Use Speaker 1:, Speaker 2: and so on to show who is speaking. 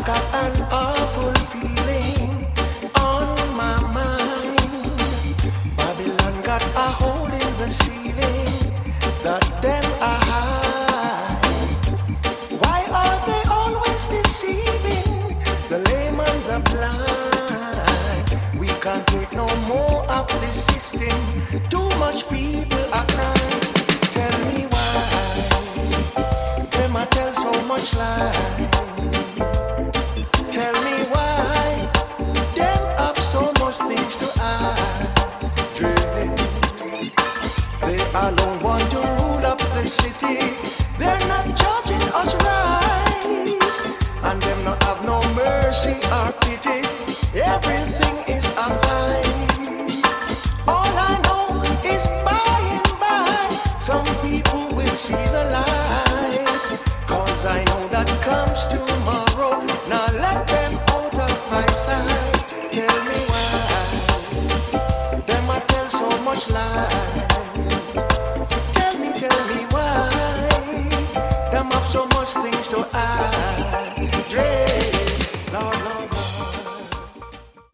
Speaker 1: got an awful feeling on my mind. Babylon got a hole in the ceiling that them are high. Why are they always deceiving the lame and the blind? We can't take no more of this system. Too much people are crying. Tell me why them a tell so much lie. Tell me why them have so much things to hide. They alone want to rule up the city. They're not judging us right, and them not have no mercy or pity. Everything is a fight. All I know is by and by some people will see the light. 'Cause I know that comes tomorrow. Now let them out of my sight. Tell me why them a tell so much lie. Tell me why them have so much things to hide.